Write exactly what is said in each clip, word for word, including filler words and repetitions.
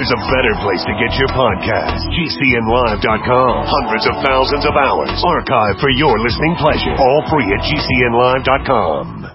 there's a better place to get your podcast. G C N live dot com. Hundreds of thousands of hours archived for your listening pleasure. All free at G C N live dot com.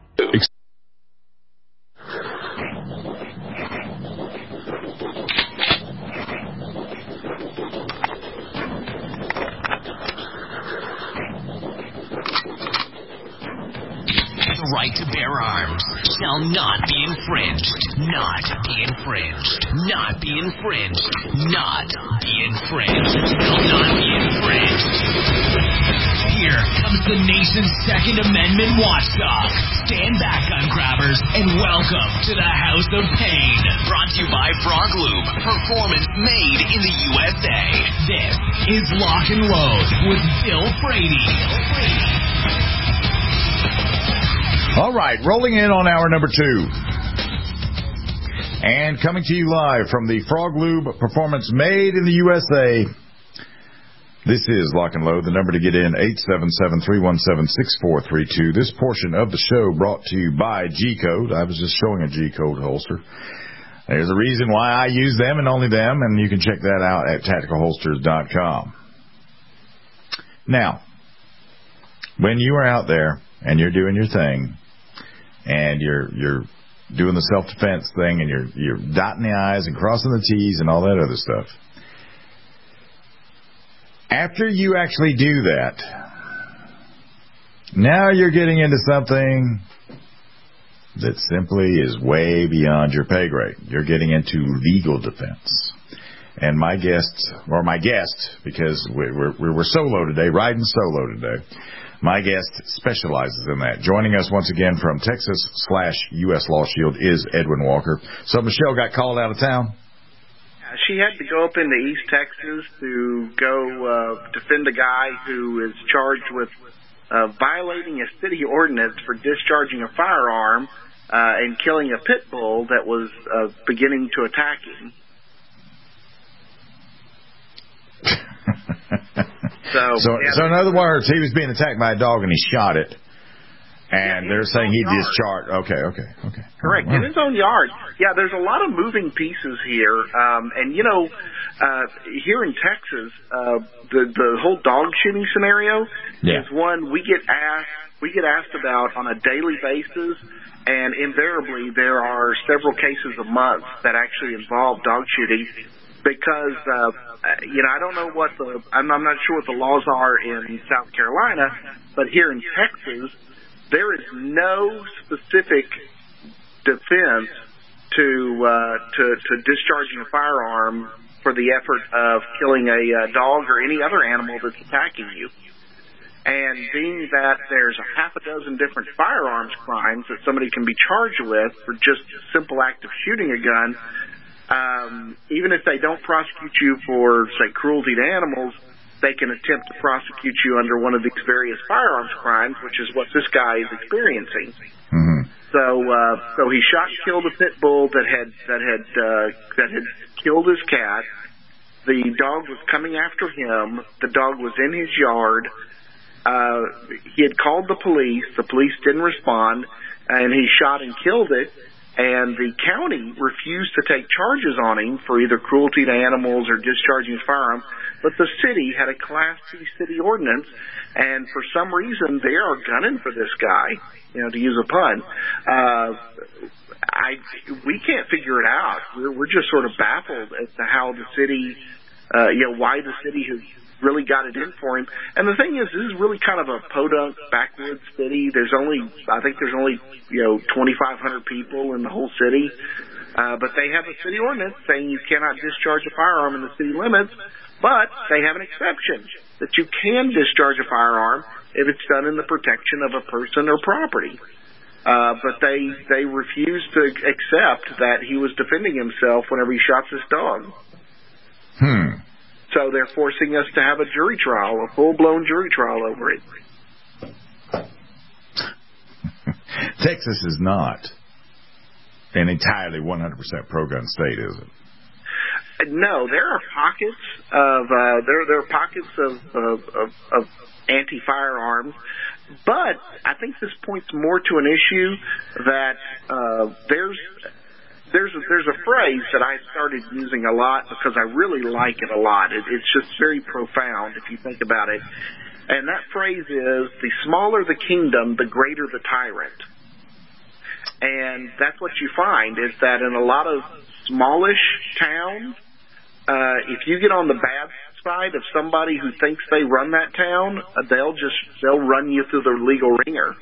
The right to bear arms shall not be infringed. Not be infringed. Not be infringed. Not be infringed. Shall not be infringed. Here comes the nation's Second Amendment watchdog. Stand back, gun grabbers, and welcome to the House of Pain. Brought to you by Frog Lube. Performance made in the U S A. This is Lock and Load with Bill Frady. Bill Frady. All right, rolling in on hour number two. And coming to you live from the Frog Lube Performance Made in the U S A. This is Lock and Load. The number to get in, eight seven seven, three one seven, six four three two. This portion of the show brought to you by G-Code. I was just showing a G-Code holster. There's a reason why I use them and only them, and you can check that out at tactical holsters dot com. Now, when you are out there and you're doing your thing, and you're you're doing the self-defense thing, and you're you're dotting the I's and crossing the T's and all that other stuff. After you actually do that, now you're getting into something that simply is way beyond your pay grade. You're getting into legal defense. And my guest, or my guest, because we're, we're, we're solo today, riding solo today, my guest specializes in that. Joining us once again from Texas slash U S Law Shield is Edwin Walker. So Michelle got called out of town? Yeah, she had to go up into East Texas to go uh, defend a guy who is charged with uh, violating a city ordinance for discharging a firearm uh, and killing a pit bull that was uh, beginning to attack him. So, so, yeah, so in other words, he was being attacked by a dog and he shot it, and yeah, they're saying he yard. discharged. Okay, okay, okay. Correct, Right. in his own yard. Yeah, there's a lot of moving pieces here, um, and you know, uh, here in Texas, uh, the the whole dog shooting scenario yeah. is one we get asked we get asked about on a daily basis, and invariably there are several cases a month that actually involve dog shooting. Because, uh, you know, I don't know what the, I'm, I'm not sure what the laws are in South Carolina, but here in Texas, there is no specific defense to, uh, to, to discharging a firearm for the effort of killing a uh, dog or any other animal that's attacking you. And being that there's a half a dozen different firearms crimes that somebody can be charged with for just a simple act of shooting a gun, Um, even if they don't prosecute you for, say, cruelty to animals, they can attempt to prosecute you under one of these various firearms crimes, which is what this guy is experiencing. Mm-hmm. So, uh, so he shot and killed a pit bull that had that had uh, that had killed his cat. The dog was coming after him. The dog was in his yard. Uh, he had called the police. The police didn't respond, and he shot and killed it. And the county refused to take charges on him for either cruelty to animals or discharging his firearm, but the city had a Class C city ordinance, and for some reason they are gunning for this guy, you know, to use a pun. Uh, I we can't figure it out. We're, we're just sort of baffled as to how the city, uh, you know, why the city has really got it in for him. And the thing is, this is really kind of a podunk backwoods city. There's only, I think there's only, you know, twenty-five hundred people in the whole city. Uh, but they have a city ordinance saying you cannot discharge a firearm in the city limits, but they have an exception that you can discharge a firearm if it's done in the protection of a person or property. Uh, but they, they refused to accept that he was defending himself whenever he shot this dog. Hmm. So they're forcing us to have a jury trial, a full-blown jury trial over it. Texas is not an entirely one hundred percent pro-gun state, is it? No, there are pockets of uh, there there are pockets of of, of, of anti-firearms, but I think this points more to an issue that uh, there's there's a, there's a phrase that I started using a lot because I really like it a lot. It, it's just very profound if you think about it. And that phrase is, the smaller the kingdom, the greater the tyrant. And that's what you find, is that in a lot of smallish towns, uh, if you get on the bad side of somebody who thinks they run that town, they'll just, they'll run you through the legal ringer.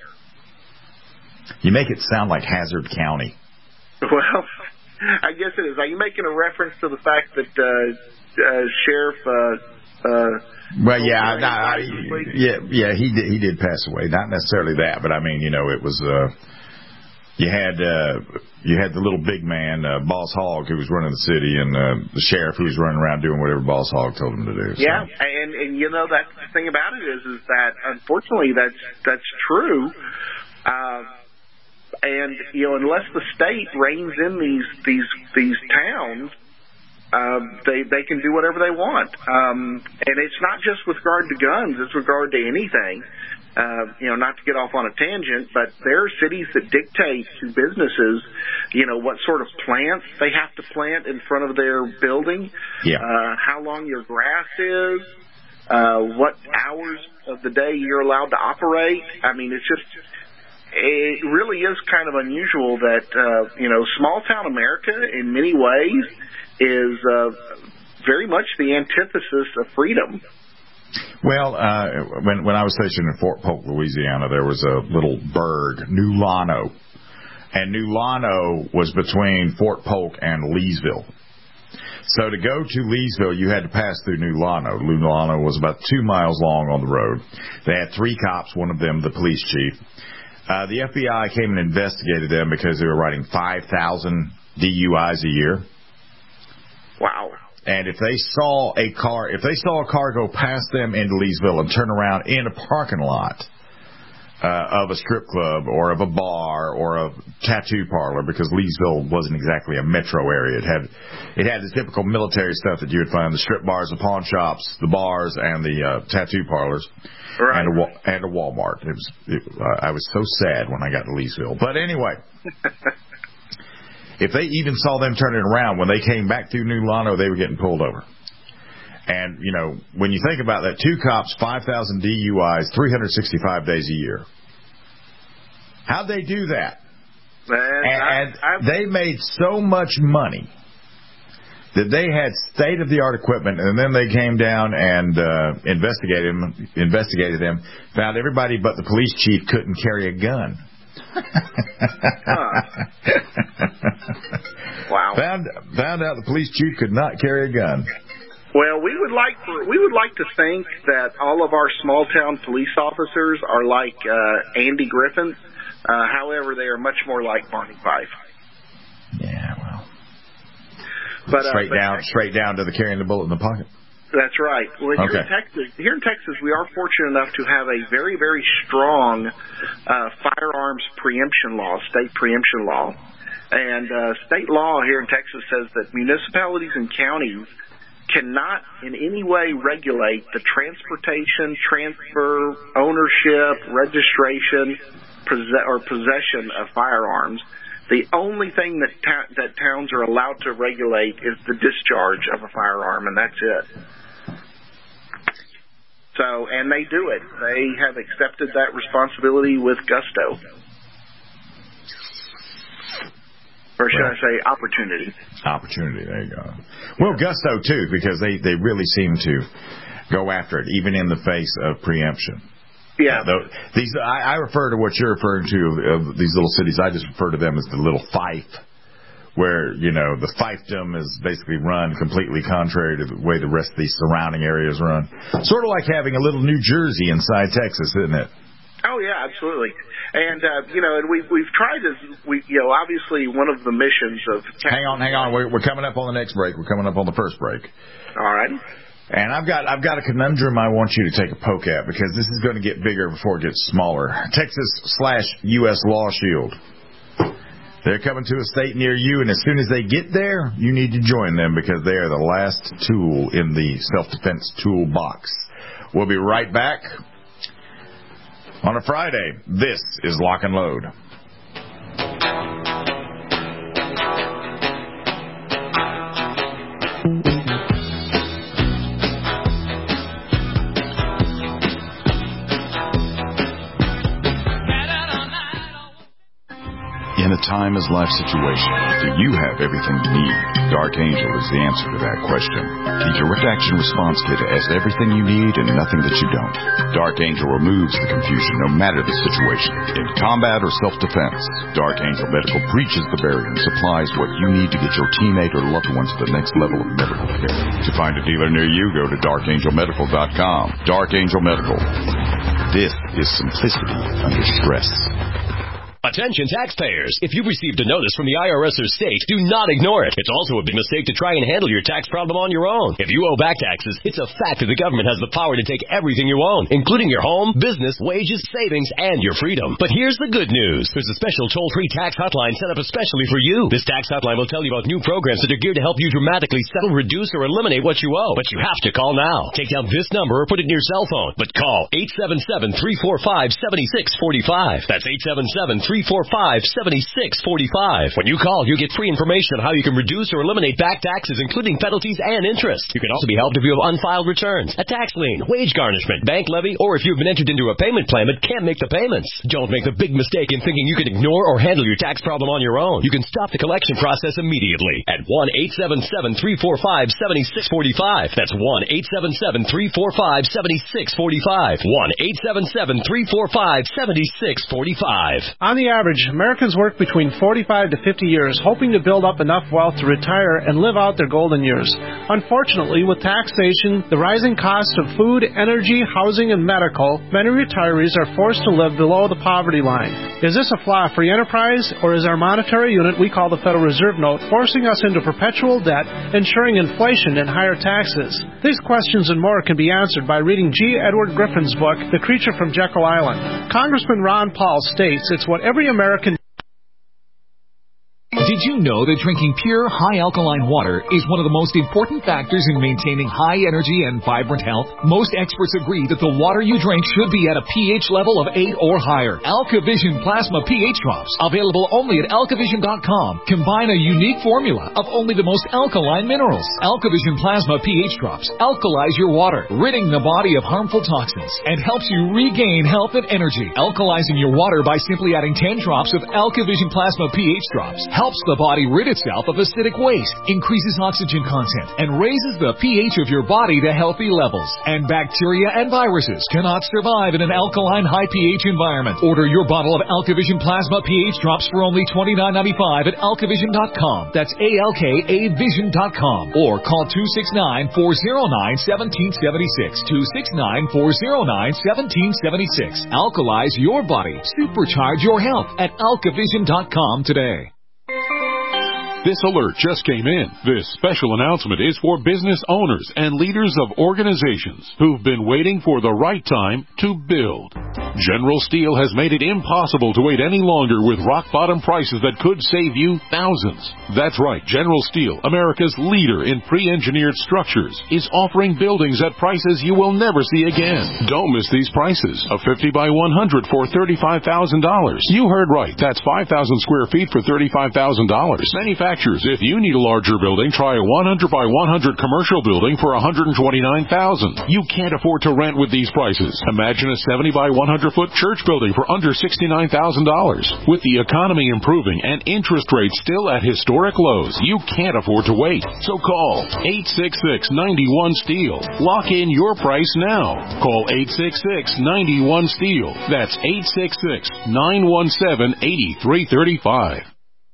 You make it sound like Hazard County. Well, I guess it is. Are you making a reference to the fact that uh, uh, Sheriff? Uh, uh, well, yeah, no, I, yeah, yeah. He did. He did pass away. Not necessarily that, but I mean, you know, it was. Uh, you had uh, you had the little big man, uh, Boss Hogg, who was running the city, and uh, the sheriff who was running around doing whatever Boss Hogg told him to do. So. Yeah, and and you know that the thing about it is, is that unfortunately that's that's true. Uh, And, you know, unless the state reins in these these these towns, uh, they they can do whatever they want. Um, and it's not just with regard to guns; it's with regard to anything. Uh, you know, not to get off on a tangent, but there are cities that dictate to businesses, you know, what sort of plants they have to plant in front of their building, yeah. uh, how long your grass is, uh, what hours of the day you're allowed to operate. I mean, it's just. It really is kind of unusual that, uh, you know, small-town America in many ways is uh, very much the antithesis of freedom. Well, uh, when when I was stationed in Fort Polk, Louisiana, there was a little burg, New Lano. And New Lano was between Fort Polk and Leesville. So to go to Leesville, you had to pass through New Lano. New Lano was about two miles long on the road. They had three cops, one of them the police chief. Uh, the F B I came and investigated them because they were writing five thousand D U Is a year. Wow. And if they saw a car, if they saw a car go past them into Leesville and turn around in a parking lot uh, of a strip club or of a bar or a tattoo parlor, because Leesville wasn't exactly a metro area. It had it had the typical military stuff that you would find: the strip bars, the pawn shops, the bars, and the uh, tattoo parlors. Right. And a, and a Walmart. It was. It, uh, I was so sad when I got to Leesville. But anyway, if they even saw them turning around when they came back through New Lano, they were getting pulled over. And you know, when you think about that, two cops, five thousand D U Is, three hundred sixty-five days a year. How'd they do that? Man, and I, and they made so much money that they had state-of-the-art equipment, and then they came down and uh, investigated them, investigated them, found everybody but the police chief couldn't carry a gun. huh. Wow. Found found out the police chief could not carry a gun. Well, we would like for, we would like to think that all of our small-town police officers are like uh, Andy Griffin. Uh, however, they are much more like Barney Fife. Yeah, well. But, straight uh, but down, straight down to the carrying the bullet in the pocket. That's right. Well, here okay. in Texas, here in Texas, we are fortunate enough to have a very, very strong uh, firearms preemption law, state preemption law, and uh, state law here in Texas says that municipalities and counties cannot in any way regulate the transportation, transfer, ownership, registration, or possession of firearms. The only thing that ta- that towns are allowed to regulate is the discharge of a firearm, and that's it. So, and they do it. They have accepted that responsibility with gusto. Or should well, I say opportunity? Opportunity, there you go. Well, gusto, too, because they, they really seem to go after it, even in the face of preemption. Yeah. Uh, these I, I refer to what you're referring to of these little cities. I just refer to them as the little fief, where, you know, the fiefdom is basically run completely contrary to the way the rest of these surrounding areas run. Sort of like having a little New Jersey inside Texas, isn't it? Oh, yeah, absolutely. And, uh, you know, and we've, we've tried to, we, you know, obviously one of the missions of... Hang on, hang on. We're, we're coming up on the next break. We're coming up on the first break. All right. And I've got I've got a conundrum I want you to take a poke at, because this is going to get bigger before it gets smaller. Texas slash U S Law Shield. They're coming to a state near you, and as soon as they get there, you need to join them, because they are the last tool in the self-defense toolbox. We'll be right back on a Friday. This is Lock and Load. time is life situation? Do you have everything you need? Dark Angel is the answer to that question. The Direct Action Response Kit has everything you need and nothing that you don't. Dark Angel removes the confusion no matter the situation. In combat or self-defense, Dark Angel Medical breaches the barrier and supplies what you need to get your teammate or loved one to the next level of medical care. To find a dealer near you, go to dark angel medical dot com. Dark Angel Medical. This is simplicity under stress. Attention taxpayers. If you've received a notice from the I R S or state, do not ignore it. It's also a big mistake to try and handle your tax problem on your own. If you owe back taxes, it's a fact that the government has the power to take everything you own, including your home, business, wages, savings, and your freedom. But here's the good news. There's a special toll-free tax hotline set up especially for you. This tax hotline will tell you about new programs that are geared to help you dramatically settle, reduce, or eliminate what you owe. But you have to call now. Take down this number or put it in your cell phone. But call eight seven seven, three four five, seven six four five. That's eight seven seven, three four five, seven six four five. When you call, you get free information on how you can reduce or eliminate back taxes, including penalties and interest. You can also be helped if you have unfiled returns, a tax lien, wage garnishment, bank levy, or if you've been entered into a payment plan but can't make the payments. Don't make the big mistake in thinking you can ignore or handle your tax problem on your own. You can stop the collection process immediately at one eight seven seven, three four five, seven six four five. That's one eight seven seven, three four five, seven six four five. one eight seven seven, three four five, seven six four five. On the average, Americans work between forty-five to fifty years hoping to build up enough wealth to retire and live out their golden years. Unfortunately, with taxation, the rising cost of food, energy, housing, and medical, many retirees are forced to live below the poverty line. Is this a flaw free enterprise, or is our monetary unit we call the Federal Reserve Note forcing us into perpetual debt, ensuring inflation and higher taxes? These questions and more can be answered by reading G. Edward Griffin's book, The Creature from Jekyll Island. Congressman Ron Paul states it's what every American... Did you know that drinking pure, high-alkaline water is one of the most important factors in maintaining high energy and vibrant health? Most experts agree that the water you drink should be at a pH level of eight or higher. AlkaVision Plasma pH Drops, available only at alkavision dot com, combine a unique formula of only the most alkaline minerals. AlkaVision Plasma pH Drops alkalize your water, ridding the body of harmful toxins, and helps you regain health and energy. Alkalizing your water by simply adding ten drops of AlkaVision Plasma pH Drops helps the body rid itself of acidic waste, increases oxygen content, and raises the pH of your body to healthy levels. And bacteria and viruses cannot survive in an alkaline high pH environment. Order your bottle of AlkaVision Plasma pH Drops for only twenty-nine ninety-five at alkavision dot com. That's A L K A vision dot com. Or call two six nine, four oh nine, one seven seven six. two six nine, four oh nine, one seven seven six. Alkalize your body. Supercharge your health at alkavision dot com today. This alert just came in. This special announcement is for business owners and leaders of organizations who've been waiting for the right time to build. General Steel has made it impossible to wait any longer with rock-bottom prices that could save you thousands. That's right, General Steel, America's leader in pre-engineered structures, is offering buildings at prices you will never see again. Don't miss these prices. A fifty by one hundred for thirty-five thousand dollars. You heard right. That's five thousand square feet for thirty-five thousand dollars. Manufacturers, if you need a larger building, try a one hundred by one hundred commercial building for one hundred twenty-nine thousand dollars. You can't afford to rent with these prices. Imagine a seventy by one hundred foot church building for under sixty-nine thousand dollars. With the economy improving and interest rates still at historic lows, you can't afford to wait. So call eight six six, nine one, STEEL. Lock in your price now. Call eight six six, nine one, STEEL. That's eight six six, nine one seven, eight three three five.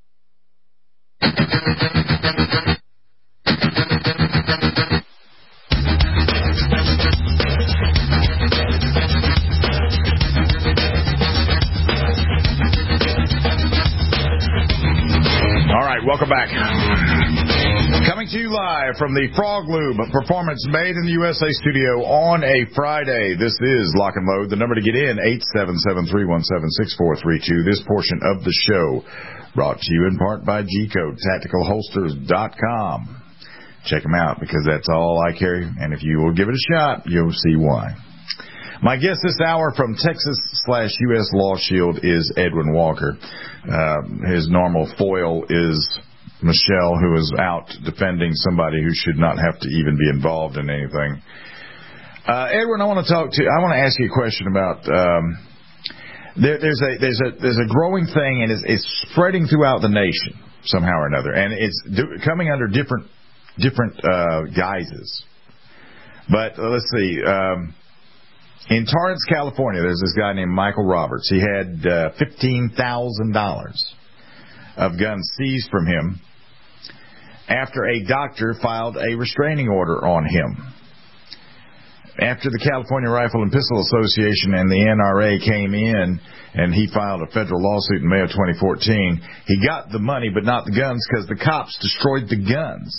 All right, welcome back. Coming to you live from the Frog Lube Performance Made in the U S A studio on a Friday. This is Lock and Load. The number to get in, eight seven seven, three one seven, six four three two. This portion of the show brought to you in part by G Code, tactical holsters dot com. Check them out because that's all I carry, and if you will give it a shot, you'll see why. My guest this hour from Texas slash U S Law Shield is Edwin Walker. Uh, his normal foil is Michelle, who is out defending somebody who should not have to even be involved in anything. Uh, Edwin, I want to talk to. I want to ask you a question about. Um, there, there's a there's a there's a growing thing, and it's, it's spreading throughout the nation somehow or another, and it's do, coming under different different uh, guises. But uh, let's see. Um, in Torrance, California, there's this guy named Michael Roberts. He had uh, fifteen thousand dollars of guns seized from him after a doctor filed a restraining order on him. After the California Rifle and Pistol Association and the N R A came in and he filed a federal lawsuit in May of twenty fourteen, he got the money but not the guns because the cops destroyed the guns.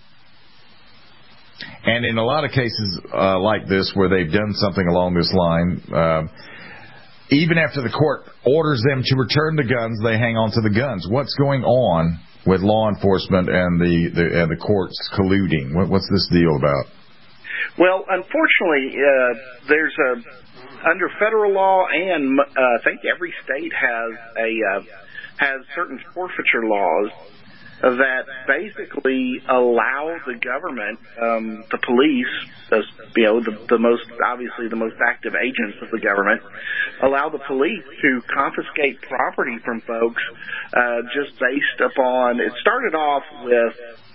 And in a lot of cases uh, like this where they've done something along this line, uh, even after the court orders them to return the guns, they hang on to the guns. What's going on with law enforcement and the, the, and the courts colluding? What, what's this deal about? Well, unfortunately, uh, there's a under federal law, and uh, I think every state has a uh, has certain forfeiture laws that basically allow the government, um, the police, as, you know, the, the most obviously the most active agents of the government, allow the police to confiscate property from folks uh, just based upon. It started off with.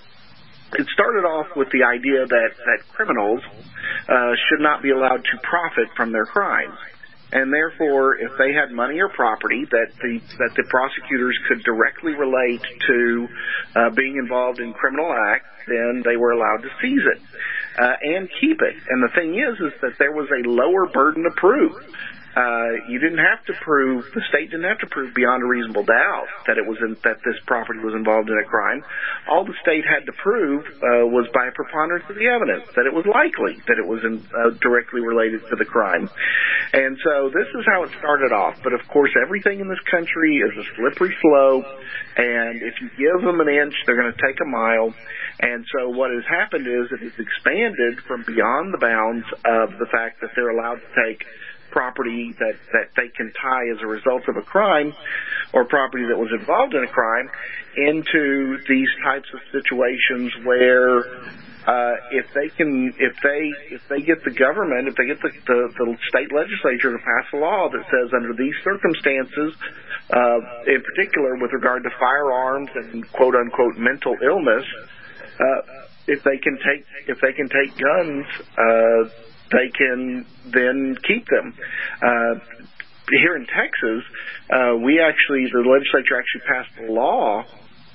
It started off with the idea that, that criminals uh, should not be allowed to profit from their crimes. And therefore, if they had money or property that the that the prosecutors could directly relate to uh, being involved in criminal acts, then they were allowed to seize it uh, and keep it. And the thing is, is that there was a lower burden to prove. Uh, you didn't have to prove, the state didn't have to prove beyond a reasonable doubt that it was in, that this property was involved in a crime. All the state had to prove uh, was by a preponderance of the evidence that it was likely that it was in, uh, directly related to the crime. And so this is how it started off. But of course, everything in this country is a slippery slope, and if you give them an inch, they're going to take a mile. And so what has happened is it has expanded from beyond the bounds of the fact that they're allowed to take property that, that they can tie as a result of a crime or property that was involved in a crime into these types of situations where uh, if they can, if they if they get the government, if they get the, the, the state legislature to pass a law that says under these circumstances, uh, in particular with regard to firearms and quote unquote mental illness, uh, if they can take if they can take guns, uh, they can then keep them. Uh, here in Texas, uh, we actually, the legislature actually passed a law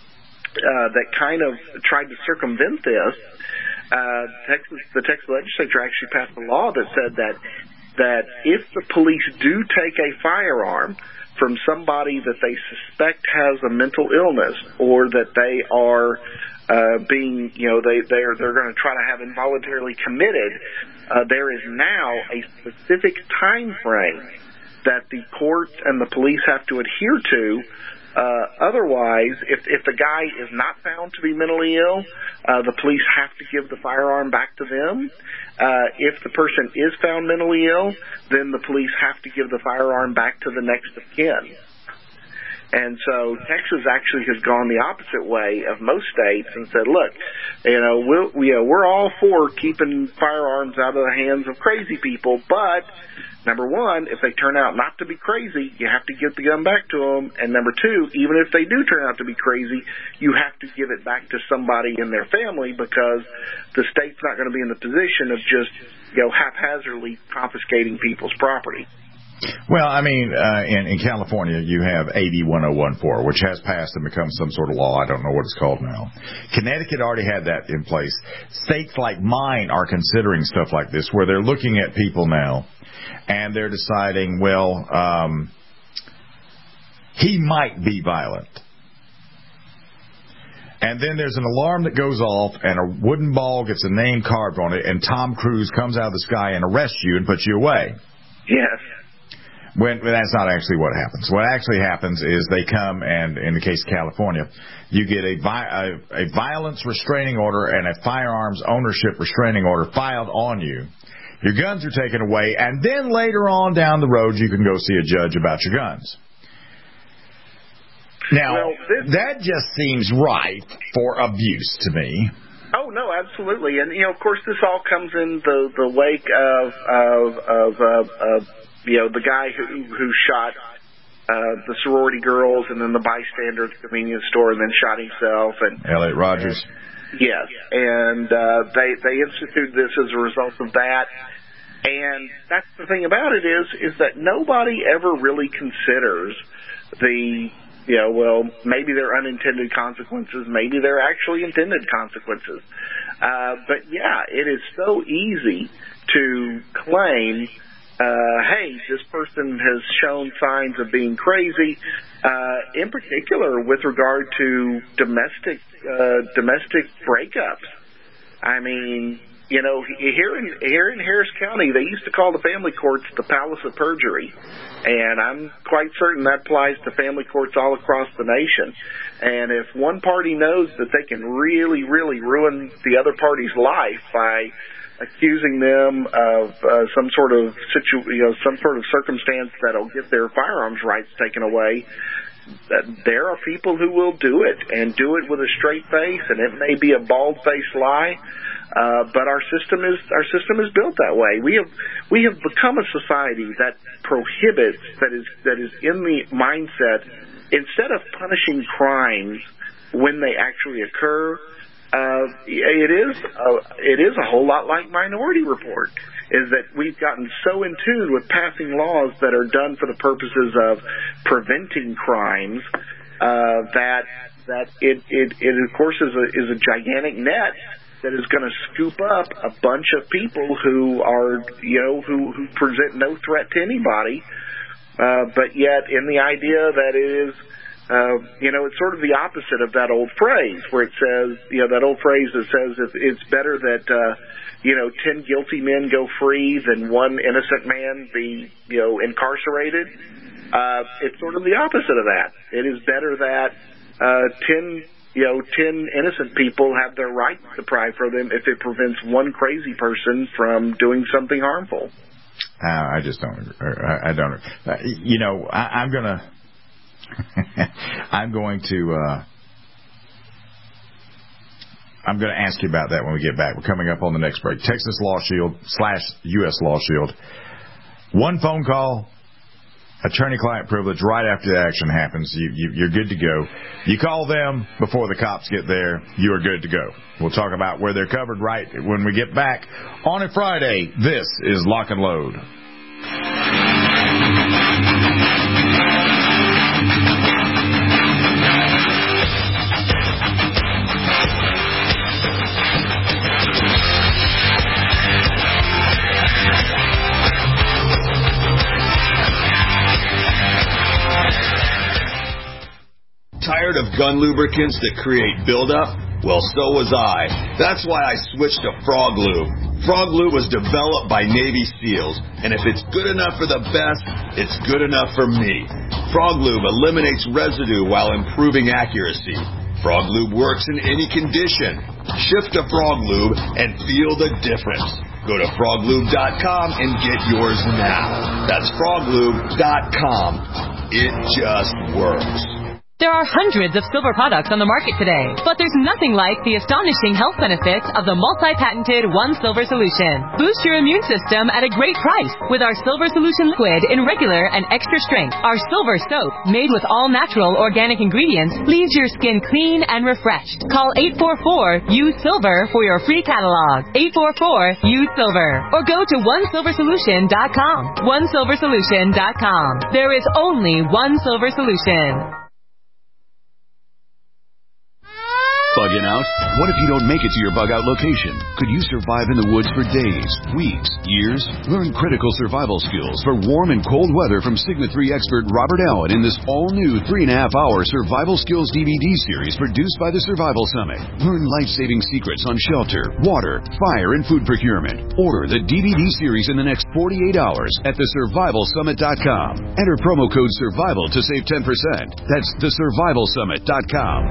uh, that kind of tried to circumvent this. Uh, Texas, the Texas legislature actually passed a law that said that that if the police do take a firearm from somebody that they suspect has a mental illness or that they are uh, being, you know, they they're they're going to try to have involuntarily committed, uh, there is now a specific time frame that the courts and the police have to adhere to. Uh, otherwise, if if the guy is not found to be mentally ill, uh, the police have to give the firearm back to them. Uh, if the person is found mentally ill, then the police have to give the firearm back to the next of kin. And so Texas actually has gone the opposite way of most states and said, look, you know, we'll, we, uh, we're all for keeping firearms out of the hands of crazy people, but number one, if they turn out not to be crazy, you have to give the gun back to them. And number two, even if they do turn out to be crazy, you have to give it back to somebody in their family because the state's not going to be in the position of just, you know, haphazardly confiscating people's property. Well, I mean, uh, in, in California, you have A B ten fourteen, which has passed and become some sort of law. I don't know what it's called now. Connecticut already had that in place. States like mine are considering stuff like this, where they're looking at people now, and they're deciding, well, um, he might be violent. And then there's an alarm that goes off, and a wooden ball gets a name carved on it, and Tom Cruise comes out of the sky and arrests you and puts you away. Yes. When, when that's not actually what happens. What actually happens is they come and, in the case of California, you get a, a, a violence restraining order and a firearms ownership restraining order filed on you. Your guns are taken away, and then later on down the road, you can go see a judge about your guns. Now, well, this, that just seems right for abuse to me. Oh, no, absolutely. And, you know, of course, this all comes in the, the wake of, of, of, uh, of you know, the guy who who shot uh, the sorority girls, and then the bystander at the convenience store, and then shot himself. And Elliot Rogers. And, yes, and uh, they they instituted this as a result of that. And that's the thing about it is is that nobody ever really considers the, you know, well, maybe they're unintended consequences, maybe they're actually intended consequences. Uh, but yeah, it is so easy to claim, uh, hey, this person has shown signs of being crazy, uh, in particular with regard to domestic, uh, domestic breakups. I mean, you know, here in here in Harris County, they used to call the family courts the Palace of Perjury, and I'm quite certain that applies to family courts all across the nation. And if one party knows that they can really, really ruin the other party's life by accusing them of uh, some sort of situ, you know, some sort of circumstance that'll get their firearms rights taken away, that there are people who will do it and do it with a straight face, and it may be a bald-faced lie. Uh, but our system is our system is built that way. We have we have become a society that prohibits, that is that is in the mindset, instead of punishing crimes when they actually occur, uh, it is a, it is a whole lot like Minority Report. Is that we've gotten so in tune with passing laws that are done for the purposes of preventing crimes uh, that that it, it it of course is a is a gigantic net that is going to scoop up a bunch of people who are, you know, who, who present no threat to anybody, uh, but yet in the idea that it is, uh, you know, it's sort of the opposite of that old phrase where it says, you know, that old phrase that says if it's better that, uh, you know, ten guilty men go free than one innocent man be, you know, incarcerated. Uh, it's sort of the opposite of that. It is better that uh, ten You know, ten innocent people have their rights deprived from them if it prevents one crazy person from doing something harmful. Uh, I just don't. I, I don't. Uh, you know, I, I'm gonna. I'm going to. Uh, I'm going to ask you about that when we get back. We're coming up on the next break. Texas Law Shield slash U S Law Shield. One phone call. Attorney-client privilege right after the action happens. You, you, you're good to go. You call them before the cops get there, you are good to go. We'll talk about where they're covered right when we get back on a Friday. This is Lock and Load. Tired of gun lubricants that create buildup? Well, so was I. That's why I switched to Frog Lube. Frog Lube was developed by Navy SEALs, and if it's good enough for the best, it's good enough for me. Frog Lube eliminates residue while improving accuracy. Frog Lube works in any condition. Shift to Frog Lube and feel the difference. Go to frog lube dot com and get yours now. That's frog lube dot com. It just works. There are hundreds of silver products on the market today, but there's nothing like the astonishing health benefits of the multi-patented One Silver Solution. Boost your immune system at a great price with our Silver Solution liquid in regular and extra strength. Our silver soap, made with all natural organic ingredients, leaves your skin clean and refreshed. Call eight four four U Silver for your free catalog. eight four four U Silver. Or go to one silver solution dot com. one silver solution dot com. There is only one Silver Solution. Bugging out? What if you don't make it to your bug out location? Could you survive in the woods for days, weeks, years? Learn critical survival skills for warm and cold weather from Sigma three expert Robert Allen in this all-new three and a half hour survival skills D V D series produced by the Survival Summit. Learn life-saving secrets on shelter, water, fire, and food procurement. Order the D V D series in the next forty-eight hours at the survival summit dot com. Enter promo code SURVIVAL to save ten percent. That's the survival summit dot com.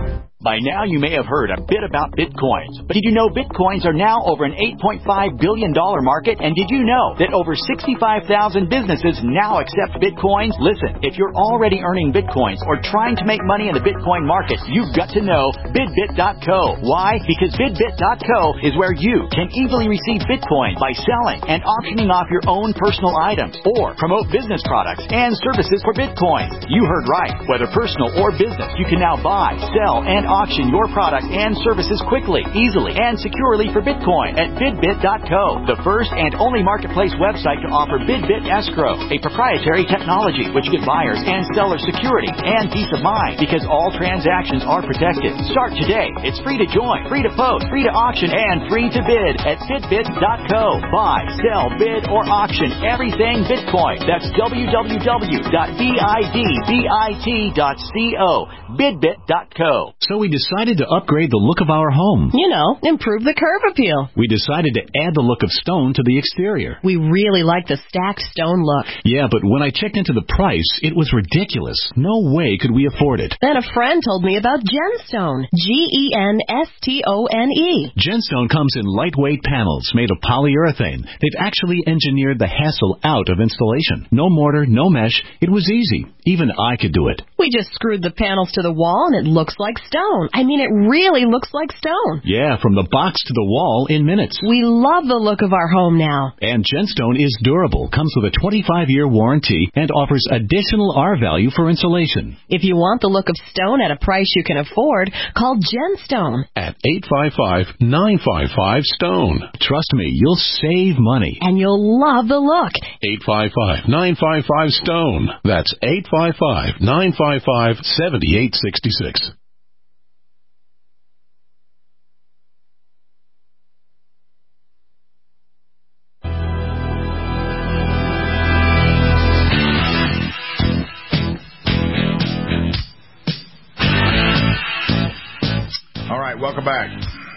By now, you may have heard a bit about Bitcoins. But did you know Bitcoins are now over an eight point five billion dollars market? And did you know that over sixty-five thousand businesses now accept Bitcoins? Listen, if you're already earning Bitcoins or trying to make money in the Bitcoin market, you've got to know Bidbit dot co. Why? Because Bidbit dot co is where you can easily receive Bitcoin by selling and auctioning off your own personal items or promote business products and services for Bitcoin. You heard right. Whether personal or business, you can now buy, sell, and auction your products and services quickly, easily, and securely for Bitcoin at Bidbit dot co, the first and only marketplace website to offer Bidbit Escrow, a proprietary technology which gives buyers and sellers security and peace of mind because all transactions are protected. Start today. It's free to join, free to post, free to auction, and free to bid at Bidbit dot co. Buy, sell, bid, or auction everything Bitcoin. That's w w w dot bidbit dot co. Bidbit dot co. So we decided to upgrade the look of our home. You know, improve the curb appeal. We decided to add the look of stone to the exterior. We really like the stacked stone look. Yeah, but when I checked into the price, it was ridiculous. No way could we afford it. Then a friend told me about Genstone. G E N S T O N E. Genstone comes in lightweight panels made of polyurethane. They've actually engineered the hassle out of installation. No mortar, no mesh. It was easy. Even I could do it. We just screwed the panels to the wall and it looks like stone. I mean, it really looks like stone. Yeah, from the box to the wall in minutes. We love the look of our home now. And Genstone is durable, comes with a twenty-five year warranty, and offers additional R value for insulation. If you want the look of stone at a price you can afford, call Genstone at eight five five, nine five five, STONE. Trust me, you'll save money. And you'll love the look. eight five five, nine five five, STONE. That's eight five five, nine five five, seven eight six six. All right, welcome back.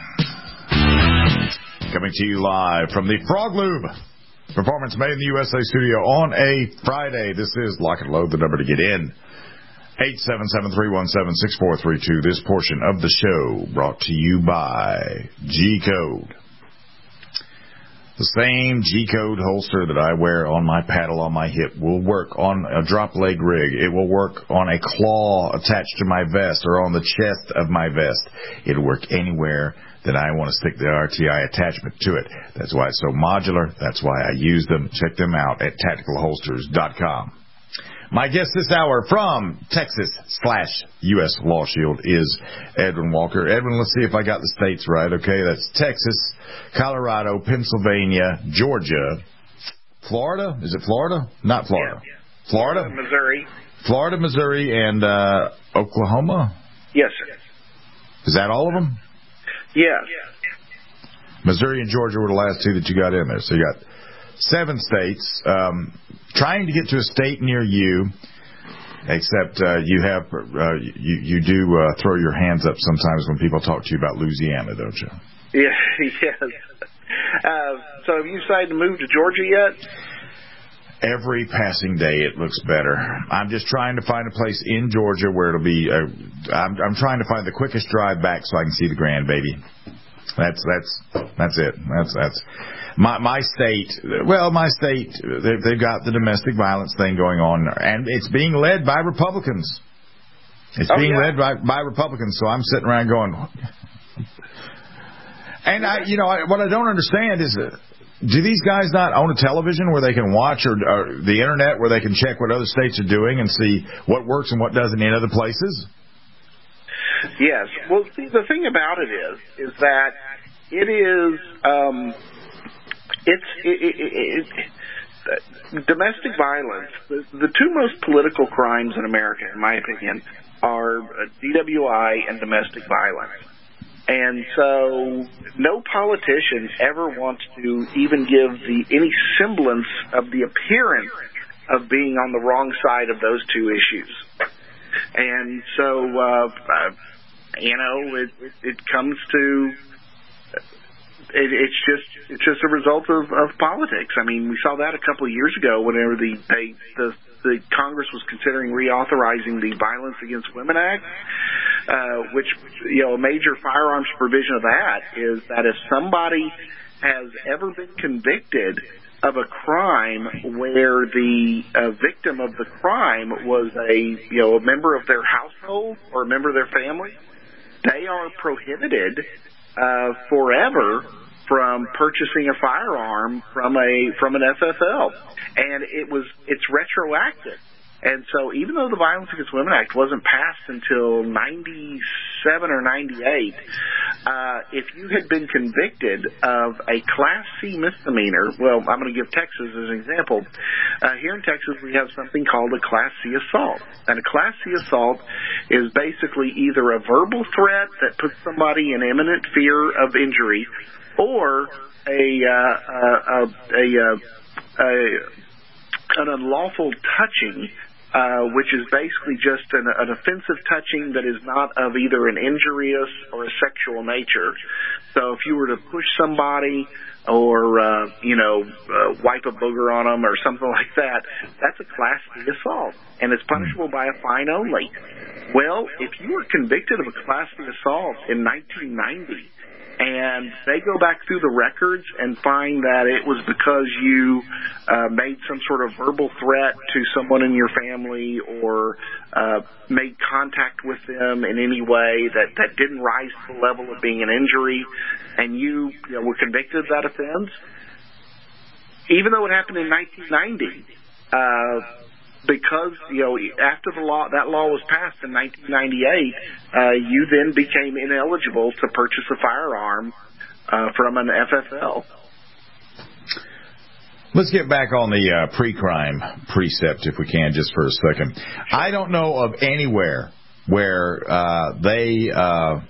Coming to you live from the Frog Lube Performance Made in the U S A studio on a Friday. This is Lock and Load, the number to get in. eight seven seven, three one seven, six four three two. This portion of the show brought to you by G-Code. The same G-Code holster that I wear on my paddle on my hip will work on a drop leg rig. It will work on a claw attached to my vest or on the chest of my vest. It'll work anywhere that I want to stick the R T I attachment to it. That's why it's so modular. That's why I use them. Check them out at tactical holsters dot com. My guest this hour from Texas slash U S Law Shield is Edwin Walker. Edwin, let's see if I got the states right. Okay, that's Texas, Colorado, Pennsylvania, Georgia, Florida. Is it Florida? Not Florida. Yeah, yeah. Florida? Missouri. Florida, Missouri, and uh, Oklahoma? Yes, sir. Is that all of them? Yes. Missouri and Georgia were the last two that you got in there. So you got seven states. Um, trying to get to a state near you, except uh, you have uh, you you do uh, throw your hands up sometimes when people talk to you about Louisiana, don't you? Yeah, yes. Uh, so have you decided to move to Georgia yet? Every passing day, it looks better. I'm just trying to find a place in Georgia where it'll be. Uh, I'm, I'm trying to find the quickest drive back so I can see the grandbaby. That's that's that's it. That's that's my my state. Well, my state. They've, they've got the domestic violence thing going on, and it's being led by Republicans. It's oh, being yeah. led by by Republicans. So I'm sitting around going. And I, you know, I, what I don't understand is that. Do these guys not own a television where they can watch or, or the internet where they can check what other states are doing and see what works and what doesn't in other places? Yes. Well, see, the thing about it is, is that it is, um, it's, it, it, it, it, domestic violence. The, the two most political crimes in America, in my opinion, are D W I and domestic violence. And so no politician ever wants to even give the any semblance of the appearance of being on the wrong side of those two issues. And so, uh, uh, you know, it, it, it comes to, it, it's just it's just a result of, of politics. I mean, we saw that a couple of years ago whenever the they, the the Congress was considering reauthorizing the Violence Against Women Act. uh, which, you know, a major firearms provision of that is that if somebody has ever been convicted of a crime where the uh, victim of the crime was a, you know, a member of their household or a member of their family, they are prohibited uh, forever from purchasing a firearm from a from an F F L, and it was it's retroactive. And so even though the Violence Against Women Act wasn't passed until ninety-seven or ninety-eight, uh, if you had been convicted of a Class C misdemeanor, well, I'm going to give Texas as an example. Uh, here in Texas, we have something called a Class C assault. And a Class C assault is basically either a verbal threat that puts somebody in imminent fear of injury or a, uh, a, a, a, a an unlawful touching, uh, which is basically just an, an offensive touching that is not of either an injurious or a sexual nature. So if you were to push somebody or, uh, you know, uh, wipe a booger on them or something like that, that's a Class C assault, and it's punishable by a fine only. Well, if you were convicted of a Class C assault in nineteen ninety, and they go back through the records and find that it was because you uh, made some sort of verbal threat to someone in your family or uh, made contact with them in any way that, that didn't rise to the level of being an injury, and you, you know, were convicted of that offense, even though it happened in nineteen ninety, uh, because, you know, after the law, that law was passed in nineteen ninety-eight, uh, you then became ineligible to purchase a firearm uh, from an F F L. Let's get back on the uh, pre-crime precept, if we can, just for a second. I don't know of anywhere where uh, they, uh,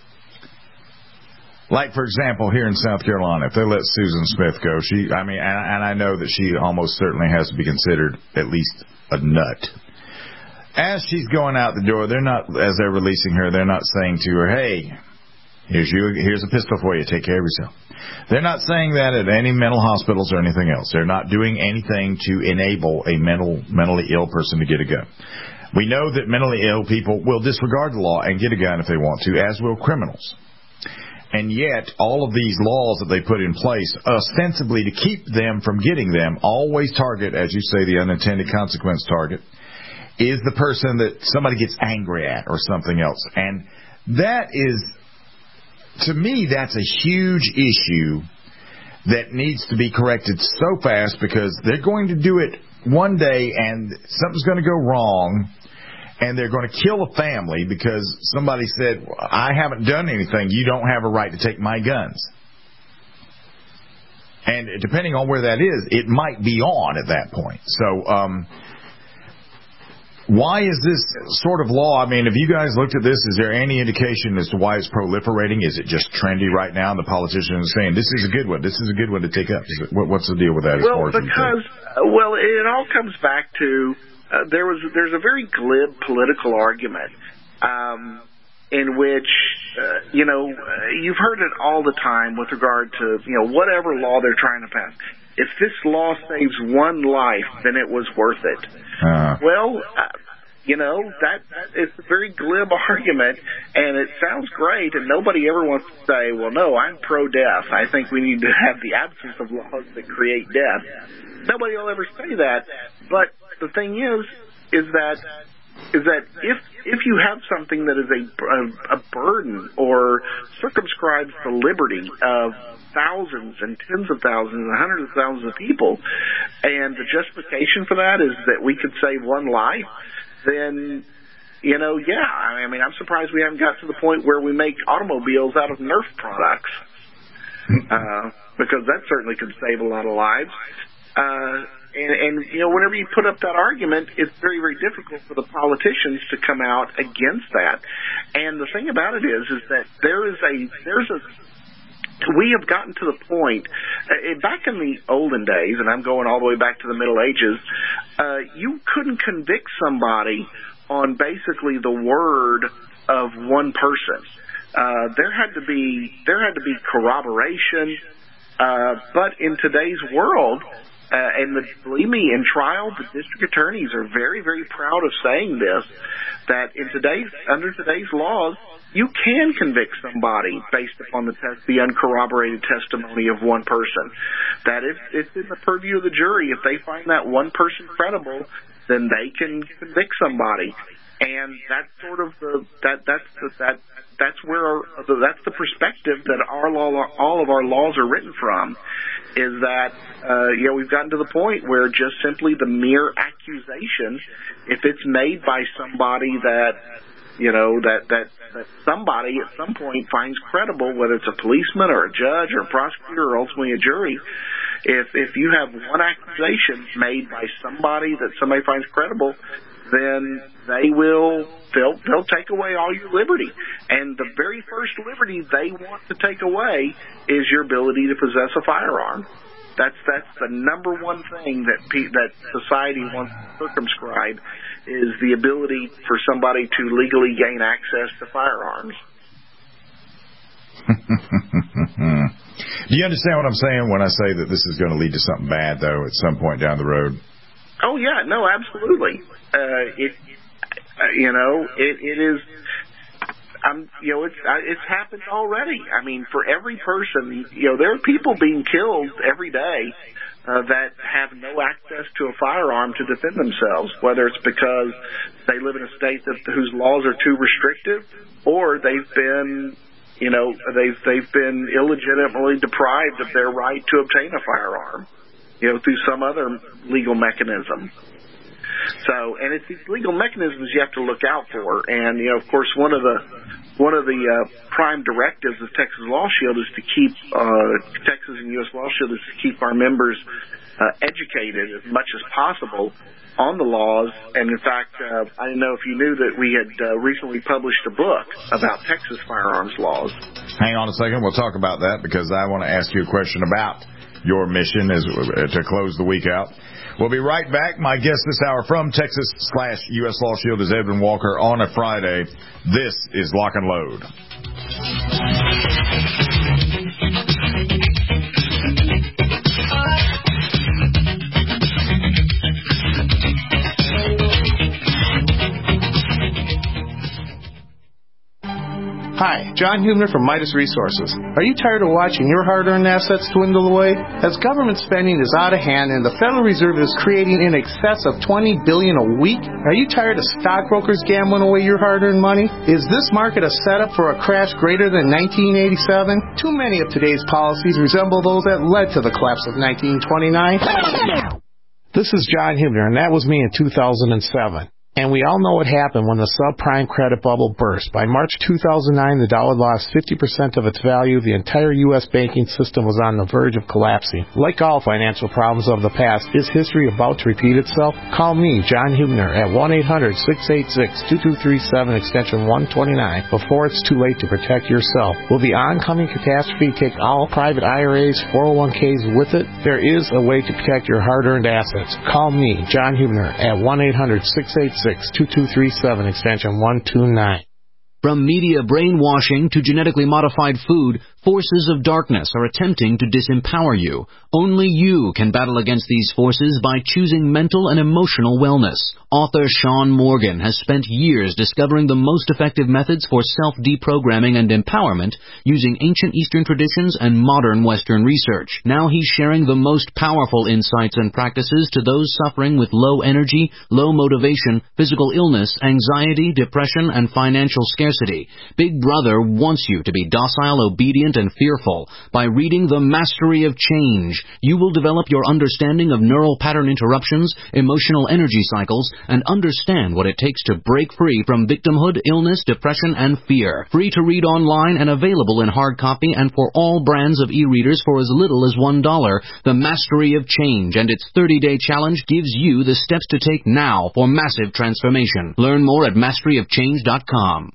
like, for example, here in South Carolina, if they let Susan Smith go, she, I mean, and, and I know that she almost certainly has to be considered at least a nut. As she's going out the door, they're not, as they're releasing her, they're not saying to her, hey, here's you, here's a pistol for you, take care of yourself. They're not saying that at any mental hospitals or anything else. They're not doing anything to enable a mental, mentally ill person to get a gun. We know that mentally ill people will disregard the law and get a gun if they want to, as will criminals. And yet, all of these laws that they put in place, ostensibly to keep them from getting them, always target, as you say, the unintended consequence target, is the person that somebody gets angry at or something else. And that is, to me, that's a huge issue that needs to be corrected so fast, because they're going to do it one day and something's going to go wrong. And they're going to kill a family because somebody said, I haven't done anything. You don't have a right to take my guns. And depending on where that is, it might be on at that point. So um, why is this sort of law? I mean, have you guys looked at this? Is there any indication as to why it's proliferating? Is it just trendy right now? And the politicians are saying, this is a good one. This is a good one to take up. Is it, what's the deal with that? Well, as because, well, it all comes back to, Uh, there was there's a very glib political argument um, in which uh, you know uh, you've heard it all the time with regard to you know whatever law they're trying to pass. If this law saves one life, then it was worth it. Uh. Well, uh, you know that, that it's a very glib argument, and it sounds great, and nobody ever wants to say, "Well, no, I'm pro-death. I think we need to have the absence of laws that create death." Nobody will ever say that, but the thing is, is that is that if if you have something that is a, a, a burden or circumscribes the liberty of thousands and tens of thousands and hundreds of thousands of people, and the justification for that is that we could save one life, then, you know, yeah, I mean, I'm surprised we haven't got to the point where we make automobiles out of Nerf products, uh, because that certainly could save a lot of lives. Uh, and, and, you know, whenever you put up that argument, it's very, very difficult for the politicians to come out against that. And the thing about it is, is that there is a, there's a, we have gotten to the point, uh, back in the olden days, and I'm going all the way back to the Middle Ages, uh, you couldn't convict somebody on basically the word of one person. Uh, there had to be, there had to be corroboration, uh, but in today's world, Uh, and the, believe me, in trial, the district attorneys are very, very proud of saying this, that in today's, under today's laws, you can convict somebody based upon the test, the uncorroborated testimony of one person. That if it's in the purview of the jury, if they find that one person credible, then they can convict somebody. And that's sort of the, that, that's the, that, that's where, our, that's the perspective that our law, all of our laws are written from, is that, uh, you know, we've gotten to the point where just simply the mere accusation, if it's made by somebody that, you know, that, that, that somebody at some point finds credible, whether it's a policeman or a judge or a prosecutor or ultimately a jury, if, if you have one accusation made by somebody that somebody finds credible, then they will, they'll, they'll take away all your liberty. And the very first liberty they want to take away is your ability to possess a firearm. That's, that's the number one thing that pe- that society wants to circumscribe, is the ability for somebody to legally gain access to firearms. Do you understand what I'm saying when I say that this is going to lead to something bad, though, at some point down the road? Oh, yeah, no, absolutely. Uh, it, uh, you know, it, it is, um, you know, it's, uh, it's happened already. I mean, for every person, you know, there are people being killed every day uh, that have no access to a firearm to defend themselves, whether it's because they live in a state that, whose laws are too restrictive, or they've been, you know, they've, they've been illegitimately deprived of their right to obtain a firearm, you know, through some other legal mechanism. So, and it's these legal mechanisms you have to look out for. And, you know, of course, one of the one of the uh, prime directives of Texas Law Shield is to keep uh, Texas and U S Law Shield is to keep our members uh, educated as much as possible on the laws. And in fact, uh, I didn't know if you knew that we had uh, recently published a book about Texas firearms laws. Hang on a second. We'll talk about that, because I want to ask you a question about your mission as uh, to close the week out. We'll be right back. My guest this hour from Texas slash U S Law Shield is Edwin Walker on a Friday. This is Lock and Load. Hi, John Hubner from Midas Resources. Are you tired of watching your hard-earned assets dwindle away? As government spending is out of hand and the Federal Reserve is creating in excess of twenty billion dollars a week, are you tired of stockbrokers gambling away your hard-earned money? Is this market a setup for a crash greater than nineteen eighty-seven? Too many of today's policies resemble those that led to the collapse of nineteen twenty-nine. This is John Hubner, and that was me in two thousand seven. And we all know what happened when the subprime credit bubble burst. By March two thousand nine, the dollar lost fifty percent of its value. The entire U S banking system was on the verge of collapsing. Like all financial problems of the past, is history about to repeat itself? Call me, John Hubner, at one eight hundred, six eight six, two two three seven, extension one twenty-nine, before it's too late to protect yourself. Will the oncoming catastrophe take all private I R As, four oh one k's with it? There is a way to protect your hard-earned assets. Call me, John Hubner, at one eight hundred, six eight six, two two three seven, extension one two nine. From media brainwashing to genetically modified food, forces of darkness are attempting to disempower you. Only you can battle against these forces by choosing mental and emotional wellness. Author Sean Morgan has spent years discovering the most effective methods for self-deprogramming and empowerment using ancient Eastern traditions and modern Western research. Now he's sharing the most powerful insights and practices to those suffering with low energy, low motivation, physical illness, anxiety, depression, and financial scarcity. Big Brother wants you to be docile, obedient, and fearful. By reading The Mastery of Change, you will develop your understanding of neural pattern interruptions, emotional energy cycles, and understand what it takes to break free from victimhood, illness, depression, and fear. Free to read online and available in hard copy and for all brands of e-readers for as little as one dollar. The Mastery of Change and its thirty-day challenge gives you the steps to take now for massive transformation. Learn more at mastery of change dot com.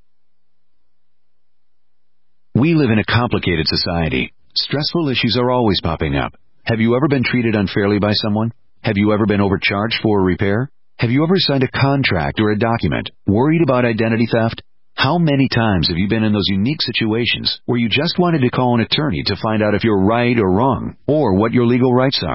We live in a complicated society. Stressful issues are always popping up. Have you ever been treated unfairly by someone? Have you ever been overcharged for a repair? Have you ever signed a contract or a document worried about identity theft? How many times have you been in those unique situations where you just wanted to call an attorney to find out if you're right or wrong, or what your legal rights are?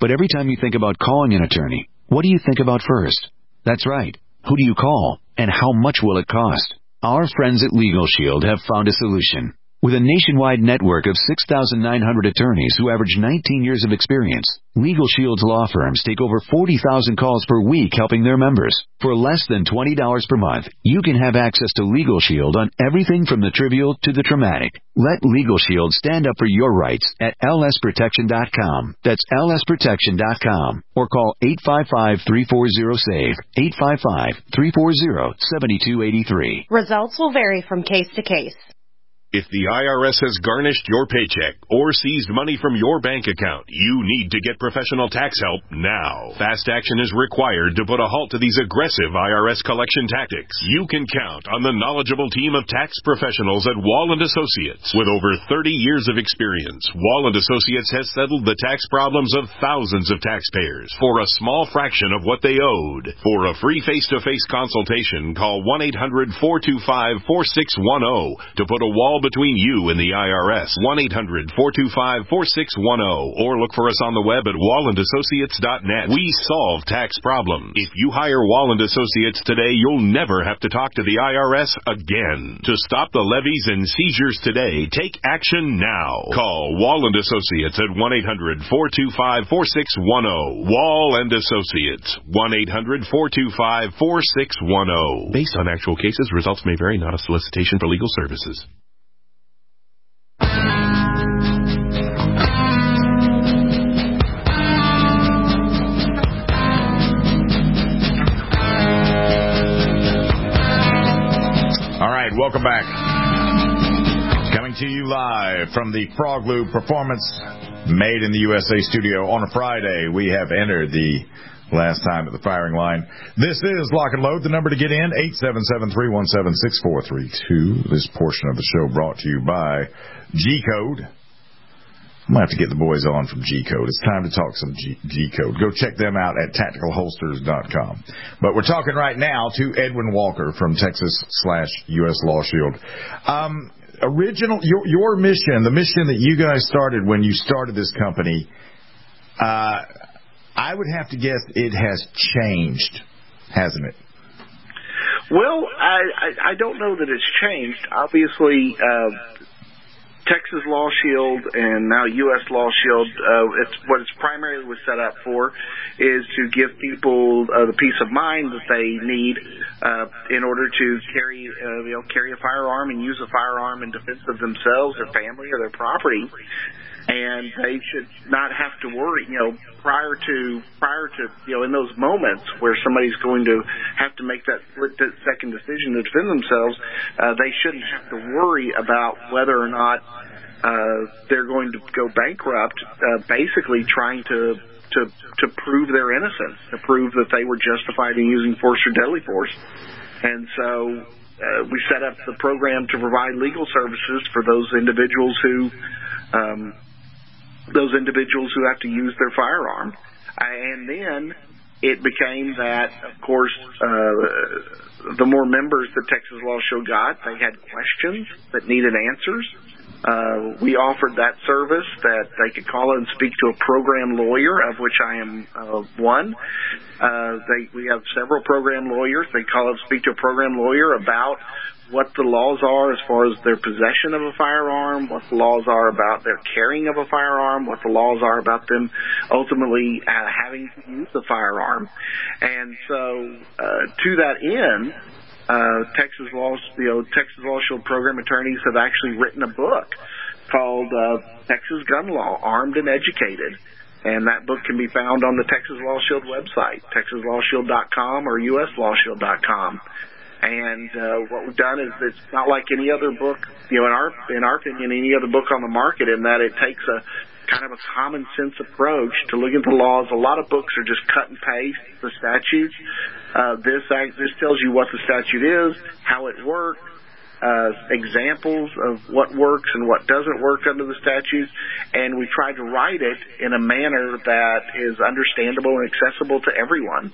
But every time you think about calling an attorney, what do you think about first? That's right. Who do you call, and how much will it cost? Our friends at Legal Shield have found a solution. With a nationwide network of six thousand nine hundred attorneys who average nineteen years of experience, Legal Shield's law firms take over forty thousand calls per week helping their members. For less than twenty dollars per month, you can have access to Legal Shield on everything from the trivial to the traumatic. Let Legal Shield stand up for your rights at L S protection dot com. That's L S protection dot com. Or call eight five five, three four zero, S A V E, eight five five, three four zero, seven two eight three. Results will vary from case to case. If the I R S has garnished your paycheck or seized money from your bank account, you need to get professional tax help now. Fast action is required to put a halt to these aggressive I R S collection tactics. You can count on the knowledgeable team of tax professionals at Wall and Associates. With over thirty years of experience, Wall and Associates has settled the tax problems of thousands of taxpayers for a small fraction of what they owed. For a free face-to-face consultation, call one eight hundred, four two five, four six one zero to put a wall between you and the I R S. one eight hundred, four two five, four six one zero or look for us on the web at wall and associates dot net. We solve tax problems. If you hire Wall and Associates today, you'll never have to talk to the I R S again. To stop the levies and seizures today, take action now. Call Wall and Associates at one eight hundred, four two five, four six one zero. Wall and Associates, one eight hundred, four two five, four six one zero. Based on actual cases, results may vary, not a solicitation for legal services. All right, welcome back. Coming to you live from the Frog Lube Performance Made in the U S A studio on a Friday. We have entered the last time at the firing line. This is Lock and Load. The number to get in, eight seven seven, three one seven, six four three two. This portion of the show brought to you by G-Code. I'm going to have to get the boys on from G-Code. It's time to talk some G- G-Code. Go check them out at tactical holsters dot com. But we're talking right now to Edwin Walker from Texas slash U S Law Shield. Um, original, your, your mission, the mission that you guys started when you started this company, uh, I would have to guess it has changed, hasn't it? Well, I, I, I don't know that it's changed. Obviously, uh, Texas Law Shield and now U S Law Shield, uh, it's what it's primarily was set up for is to give people uh, the peace of mind that they need uh, in order to carry, uh, you know, carry a firearm and use a firearm in defense of themselves, their family, or their property. And they should not have to worry, you know, prior to, prior to, you know, in those moments where somebody's going to have to make that split-second decision to defend themselves, uh, they shouldn't have to worry about whether or not uh, they're going to go bankrupt, uh, basically trying to, to, to prove their innocence, to prove that they were justified in using force or deadly force. And so uh, we set up the program to provide legal services for those individuals who, um, those individuals who have to use their firearm. And then it became that, of course, uh, the more members that Texas Law Shield got, they had questions that needed answers. Uh, we offered that service that they could call and speak to a program lawyer, of which I am uh, one. Uh, they, we have several program lawyers. They call and speak to a program lawyer about what the laws are as far as their possession of a firearm, what the laws are about their carrying of a firearm, what the laws are about them ultimately uh, having to use the firearm. And so uh, to that end, uh, Texas Law, you know, Texas Law Shield program attorneys have actually written a book called uh, Texas Gun Law, Armed and Educated. And that book can be found on the Texas Law Shield website, texas law shield dot com or U S law shield dot com. And uh, what we've done is it's not like any other book, you know, in our in our opinion, any other book on the market, in that it takes a kind of a common sense approach to looking at the laws. A lot of books are just cut and paste the statutes. Uh, this act, this tells you what the statute is, how it works, uh, examples of what works and what doesn't work under the statutes, and we try to write it in a manner that is understandable and accessible to everyone.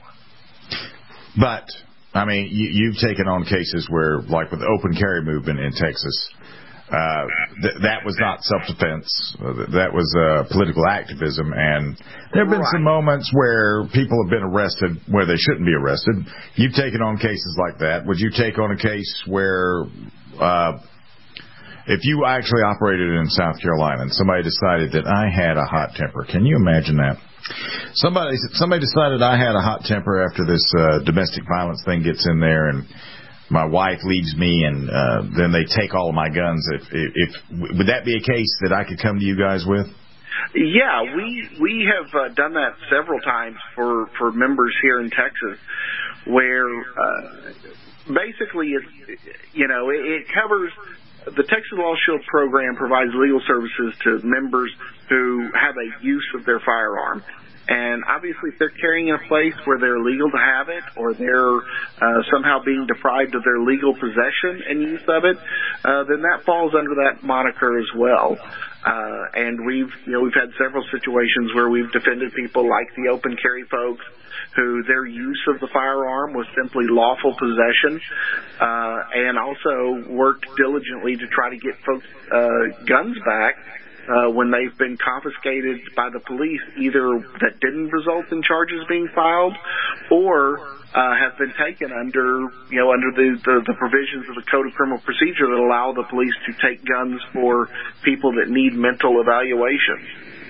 But I mean, you, you've taken on cases where, like with the open carry movement in Texas, Uh, th- that was not self-defense. Uh, that was uh, political activism. And there have been right. some moments where people have been arrested where they shouldn't be arrested. You've taken on cases like that. Would you take on a case where, uh, if you actually operated in South Carolina and somebody decided that I had a hot temper, can you imagine that? Somebody, somebody decided I had a hot temper after this uh, domestic violence thing gets in there, and my wife leaves me, and uh, then they take all of my guns. If, if, if would that be a case that I could come to you guys with? Yeah, we we have uh, done that several times for, for members here in Texas, where uh, basically it you know it, it covers. The Texas Law Shield program provides legal services to members who have a use of their firearm. And obviously, if they're carrying in a place where they're legal to have it, or they're uh, somehow being deprived of their legal possession and use of it, uh, then that falls under that moniker as well. Uh, and we've, you know, we've had several situations where we've defended people like the open carry folks, who their use of the firearm was simply lawful possession, uh, and also worked diligently to try to get folks' uh, guns back. Uh, when they've been confiscated by the police, either that didn't result in charges being filed, or uh, have been taken under, you know, under the, the, the provisions of the Code of Criminal Procedure that allow the police to take guns for people that need mental evaluation.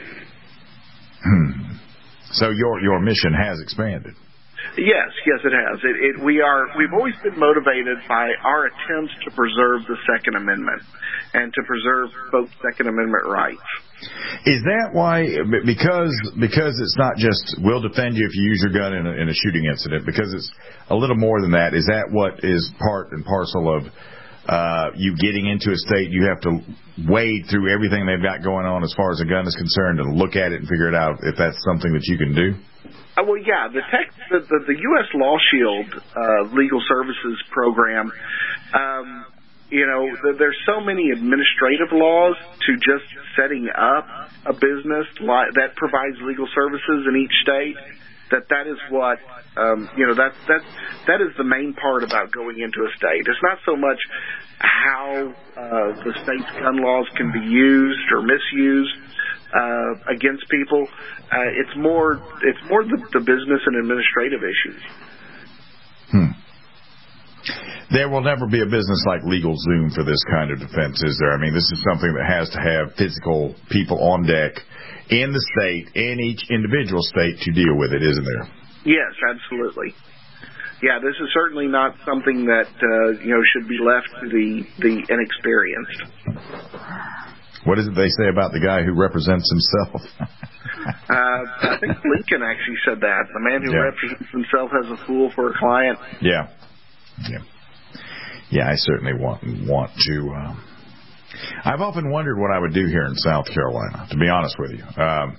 Hmm. So your your mission has expanded. Yes, yes, it has. It, it, we are. We've always been motivated by our attempts to preserve the Second Amendment and to preserve folks' Second Amendment rights. Is that why? Because because it's not just we'll defend you if you use your gun in a, in a shooting incident. Because it's a little more than that. Is that what is part and parcel of uh, you getting into a state? You have to wade through everything they've got going on as far as a gun is concerned and look at it and figure it out if that's something that you can do. Uh, well, yeah, the, tech, the, the, the U S Law Shield uh, Legal Services Program, um, you know, the, there's so many administrative laws to just setting up a business li- that provides legal services in each state that that is what, um, you know, that, that, that is the main part about going into a state. It's not so much how uh, the state's gun laws can be used or misused Uh, against people. Uh, it's more it's more the, the business and administrative issues. Hmm. There will never be a business like LegalZoom for this kind of defense, is there? I mean, this is something that has to have physical people on deck in the state, in each individual state, to deal with it, isn't there? Yes, absolutely. Yeah, this is certainly not something that uh, you know should be left to the, the inexperienced. What is it they say about the guy who represents himself? uh, I think Lincoln actually said that. The man who yeah. represents himself as a fool for a client. Yeah. Yeah. Yeah, I certainly want want to. Uh, I've often wondered what I would do here in South Carolina, to be honest with you. Um,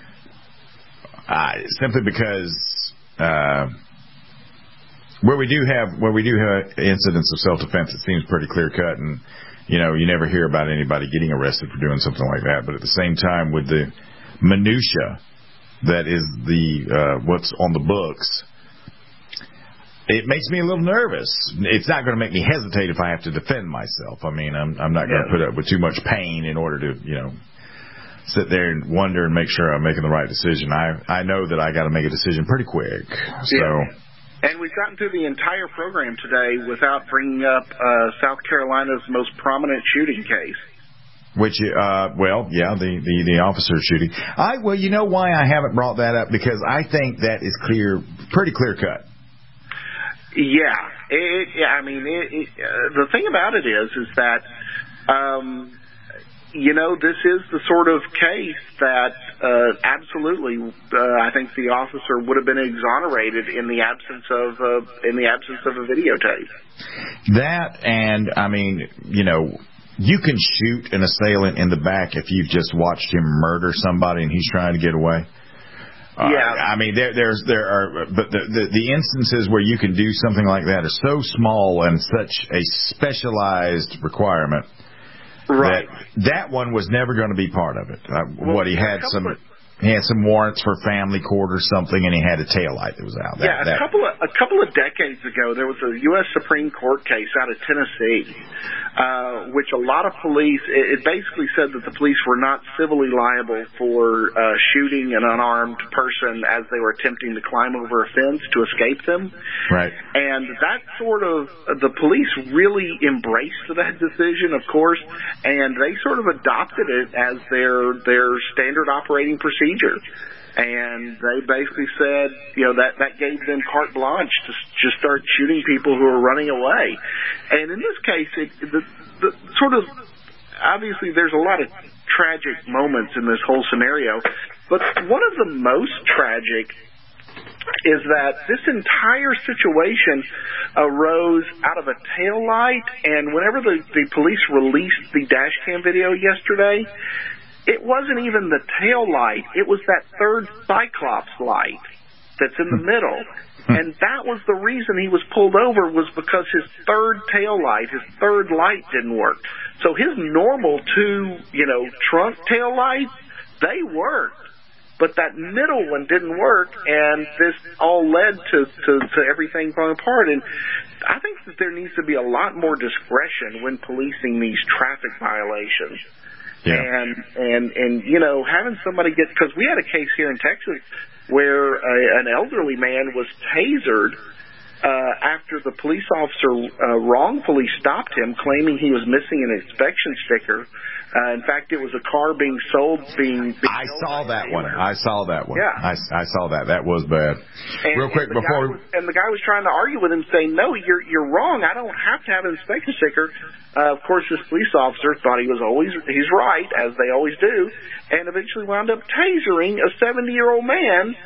I, simply because uh, where we do have where we do have incidents of self-defense, it seems pretty clear-cut, and you know, you never hear about anybody getting arrested for doing something like that. But at the same time, with the minutia that is the uh, what's on the books, it makes me a little nervous. It's not going to make me hesitate if I have to defend myself. I mean, I'm, I'm not going to put up with too much pain in order to, you know, sit there and wonder and make sure I'm making the right decision. I I know that I got to make a decision pretty quick. So. Yeah. And we've gotten through the entire program today without bringing up uh, South Carolina's most prominent shooting case. Which, uh, well, yeah, the, the, the officer shooting. I well, you know why I haven't brought that up? Because I think that is clear, pretty clear cut. Yeah, it, yeah. I mean, it, it, uh, the thing about it is, is that, um, you know, this is the sort of case that uh, absolutely, uh, I think the officer would have been exonerated in the absence of uh, in the absence of a videotape. That and I mean, you know, you can shoot an assailant in the back if you've just watched him murder somebody and he's trying to get away. Uh, yeah, I mean, there, there's there are, but the, the the instances where you can do something like that are so small and such a specialized requirement. Right. That, that one was never going to be part of it. Uh, well, what he had some. Of, he had some warrants for family court or something, and he had a taillight that was out. That, yeah, a that, couple of a couple of decades ago, there was a U S Supreme Court case out of Tennessee, uh, which a lot of police. It, it basically said that the police were not civilly liable for uh, shooting an unarmed person as they were attempting to climb over a fence to escape them. Right. And that sort of the police really embraced that decision, of course, and they sort of adopted it as their their standard operating procedure. And they basically said, you know, that, that gave them carte blanche to just start shooting people who are running away. And in this case, it, the, the sort of, obviously there's a lot of tragic moments in this whole scenario, but one of the most tragic is that this entire situation arose out of a taillight, and whenever the, the police released the dash cam video yesterday, it wasn't even the tail light. It was that third Cyclops light that's in the middle. And that was the reason he was pulled over, was because his third tail light, his third light didn't work. So his normal two, you know, trunk tail lights, they worked. But that middle one didn't work, and this all led to, to, to everything falling apart. And I think that there needs to be a lot more discretion when policing these traffic violations. Yeah. And, and, and, you know, having somebody get, because we had a case here in Texas where a, an elderly man was tasered uh, after the police officer uh, wrongfully stopped him, claiming he was missing an inspection sticker. Uh, in fact, it was a car being sold. Being, being I sold saw that one. I saw that one. Yeah. I, I saw that. That was bad. And, Real quick and before. Was, and the guy was trying to argue with him, saying, "No, you're you're wrong. I don't have to have an inspection sticker." Uh, of course, this police officer thought he was always he's right, as they always do, and eventually wound up tasering a seventy-year-old man.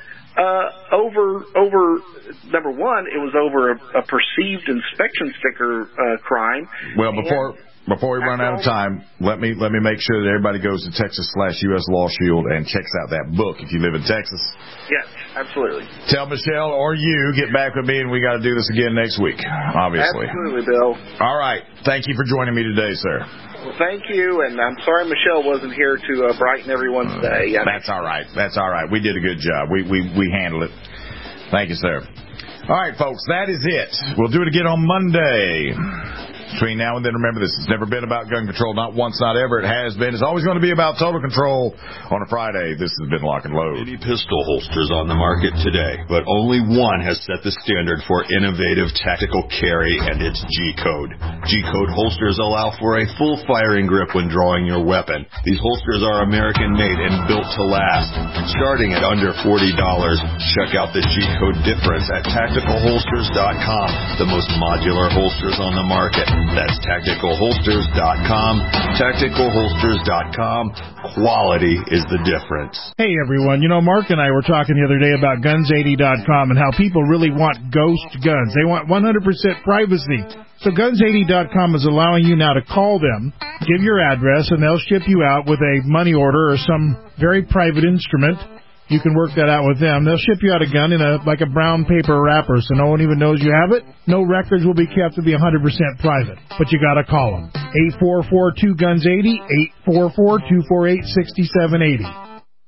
Uh, over over number one, it was over a, a perceived inspection sticker uh, crime. Well, before. And, Before we run out of time, let me let me make sure that everybody goes to Texas slash U S Law Shield and checks out that book if you live in Texas. Yes, absolutely. Tell Michelle or you, get back with me, and we got to do this again next week, obviously. Absolutely, Bill. All right. Thank you for joining me today, sir. Well, thank you, and I'm sorry Michelle wasn't here to uh, brighten everyone's day. Uh, that's all right. That's all right. We did a good job. We, we, we handled it. Thank you, sir. All right, folks, that is it. We'll do it again on Monday. Between now and then, remember, this has never been about gun control. Not once, not ever. It has been. It's always going to be about total control on a Friday. This has been Lock and Load. Many pistol holsters on the market today, but only one has set the standard for innovative tactical carry, and it's G-Code. G-Code holsters allow for a full firing grip when drawing your weapon. These holsters are American-made and built to last. Starting at under forty dollars, check out the G-Code difference at tactical holsters dot com, the most modular holsters on the market. That's tactical holsters dot com. tactical holsters dot com. Quality is the difference. Hey, everyone. You know, Mark and I were talking the other day about guns eighty dot com and how people really want ghost guns. They want one hundred percent privacy. So guns eighty dot com is allowing you now to call them, give your address, and they'll ship you out with a money order or some very private instrument. You can work that out with them. They'll ship you out a gun in a like a brown paper wrapper so no one even knows you have it. No records will be kept to be one hundred percent private. But you got to call them. eight four four two guns eighty, eight four four two four eight six seven eight zero.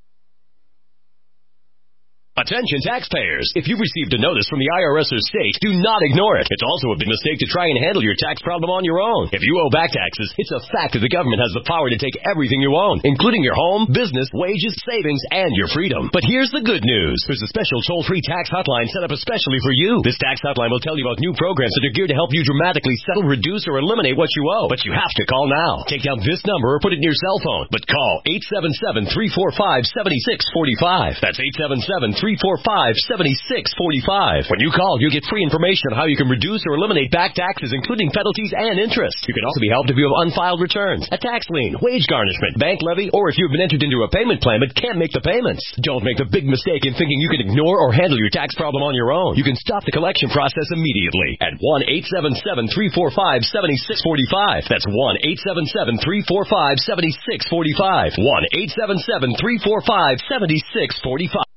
Attention taxpayers. If you received a notice from the I R S or state, do not ignore it. It's also a big mistake to try and handle your tax problem on your own. If you owe back taxes, it's a fact that the government has the power to take everything you own, including your home, business, wages, savings, and your freedom. But here's the good news. There's a special toll-free tax hotline set up especially for you. This tax hotline will tell you about new programs that are geared to help you dramatically settle, reduce, or eliminate what you owe. But you have to call now. Take down this number or put it in your cell phone. But call eight seven seven, three four five, seven six four five. That's eight seven seven, three four five, seven six four five. When you call, you'll get free information on how you can reduce or eliminate back taxes, including penalties and interest. You can also be helped if you have unfiled returns, a tax lien, wage garnishment, bank levy, or if you've been entered into a payment plan but can't make the payments. Don't make the big mistake in thinking you can ignore or handle your tax problem on your own. You can stop the collection process immediately at one eight seven seven, three four five, seven six four five. That's one eight seven seven, three four five, seven six four five. one eight seven seven, three four five, seven six four five.